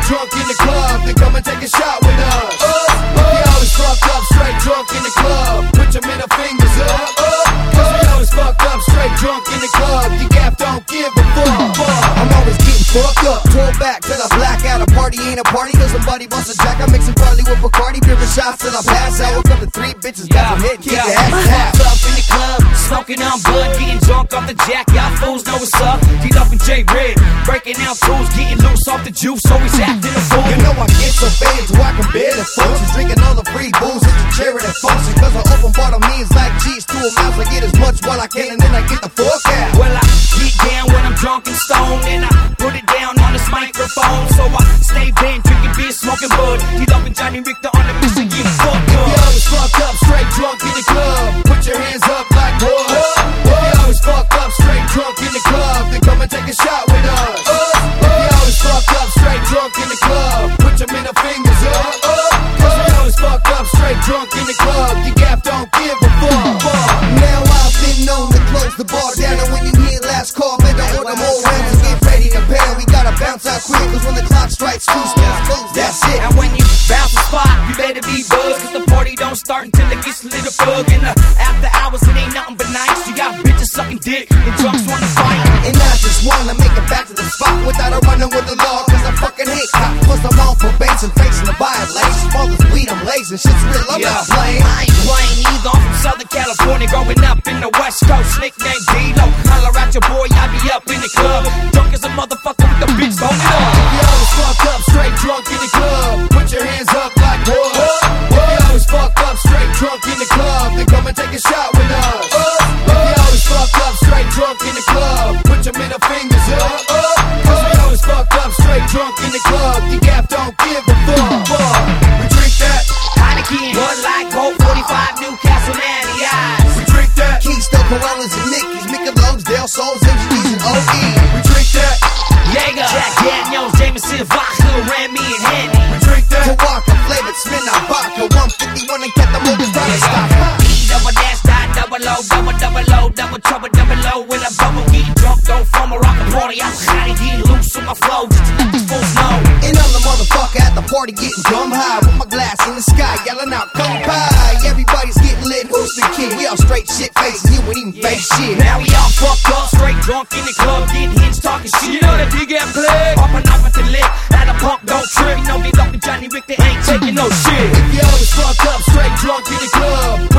drunk in the club, then come and take a shot with us. If you always fucked up, straight drunk in the club, put your middle fingers up. Cause we always fucked up, straight drunk in the club, the gap don't give a fuck. I'm always getting fucked up, pull back till I black out. A party ain't a party till somebody busts a jack. I'm mixing barley with Bacardi, beer and shots till I pass out. Woke up to 3 bitches, got some head, kick your ass half. Up in the club, smoking on bud, getting drunk off the jack. Y'all fools know what's up. D-Love and J-Red, breaking out tools, getting loose off the juice, always acting a fool. You know I get so bad till I can barely function, drinking all the free booze at the charity function. Cause I open bottle means like cheese to a mouse. I get as much while I can and then I get the fuck out. Well, I get down when I'm drunk and stoned, and I put it down on this microphone. So I stay bent, drinking beer, smoking bud. D-Love and Johnny Richter on the mission, get fucked up. You always fucked up, straight drunk in the club, put your hands up like what? If you always fucked up, straight drunk in the club, then come and take a shot with us. If you always fucked up, straight drunk in the club, put your middle fingers up. Cause we always fucked up, straight drunk in the club, the gap don't give a fuck. Now I've been known to close the bar down, and when you hear last call, better order more rounds and get ready to pound. We gotta bounce out quick, cause when the clock strikes 2 steps close, that's it. And when you bounce the spot, you better be buzzed, cause the party don't start until it gets lit up. In the after hours, it ain't nothing but nice. You got bitches sucking dick, and drunks wanna fight. And I just wanna make it back to the spot without a running with the law, cause I fucking hate cops. Plus I'm on probation, facing the violations. All this weed I'm lazing, shit's real, I'm not playing. I ain't playing either, I'm from Southern California, growing up in the West Coast. Nickname D-Lo, holler at your boy, I be up in the club, drunk as a motherfucker with the bitch, hold it up. If you always fucked up, straight drunk in the club, put your hands up like what? If you always fucked up, straight drunk in the club, then come and take a shot with us. If you always fucked up, straight drunk in the club, put your middle fingers up. Cause we always fucked up, straight drunk in the club, the gap don't give a fuck. We drink that Heineken, Bud Light, Colt 45, Newcastle, Natty Ice. We drink that Keystone, Corollas and Nickies, Michelob's, Del Sols, MGDs and OE. We drink that Jaeger, Jack Daniels, Jameson, vodka, Remy and Henny. We drink that Tawaka, flavored Smirnoff vodka, 151 and kept the movers down and stop. Double dash, die, double low, double trouble, double low. When I bubble, get drunk, don't form a rock a party. I'm high, get loose on my flow, just to let these fools know. And I'm the motherfucker at the party getting dumb high, with my glass in the sky, yelling out, come by. Everybody's getting lit, who's the kid? We all straight shit faces, you ain't even face shit. Now we all fucked up, straight drunk in the club, getting hits, talking shit. You know that D get played, popping off at the lip, at a pump, don't trip. You know D-Love and Johnny Richter ain't taking no shit. If you always fucked up, straight drunk in the club,